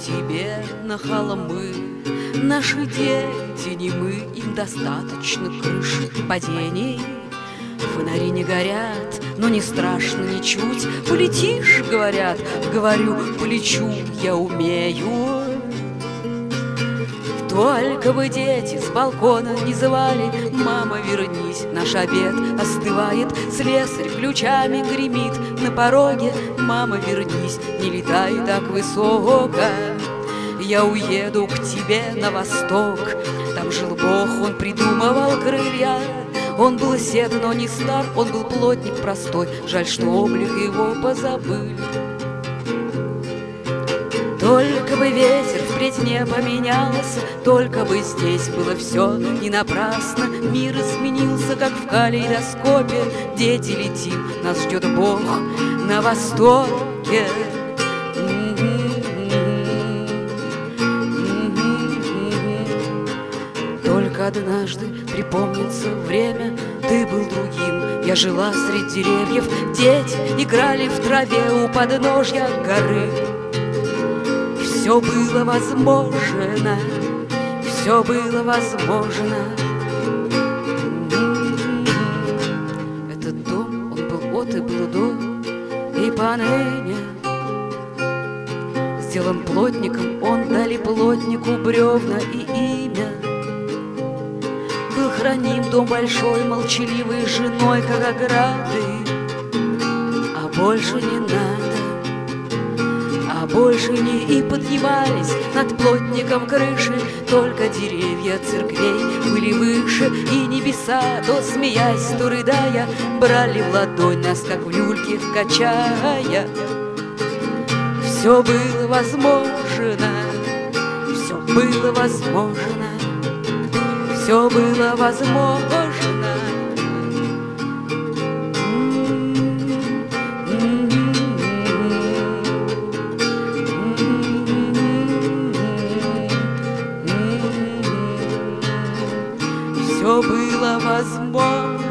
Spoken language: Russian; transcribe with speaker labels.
Speaker 1: тебе на холмы. Наши дети не мы, им достаточно крыш, падений. Фонари не горят, но не страшно ничуть. Полетишь, говорят, говорю, полечу, я умею. Только бы дети с балкона не звали: мама, вернись, наш обед остывает. Слесарь ключами гремит на пороге: мама, вернись, не летай так высоко. Я уеду к тебе на восток. Там жил Бог, он придумывал крылья. Он был сед, но не стар, он был плотник простой. Жаль, что облик его позабыли. Только бы ветер впредь не поменялся, только бы здесь было все не напрасно. Мир изменился, как в калейдоскопе. Дети, летим, нас ждет Бог на востоке. Только однажды припомнится время, ты был другим. Я жила среди деревьев, дети играли в траве у подножья горы. Все было возможно, все было возможно. Этот дом, он был от и был до, и поныне сделан плотником, он дали плотнику бревна и имя. Был храним дом большой, молчаливой женой, как ограды, а больше не надо. А больше не и поднимались над плотником крыши, только деревья церквей были выше, и небеса, то смеясь, то рыдая, брали в ладонь нас, как в люльке, качая. Все было возможно, все было возможно, все было возможно. Все было возможно.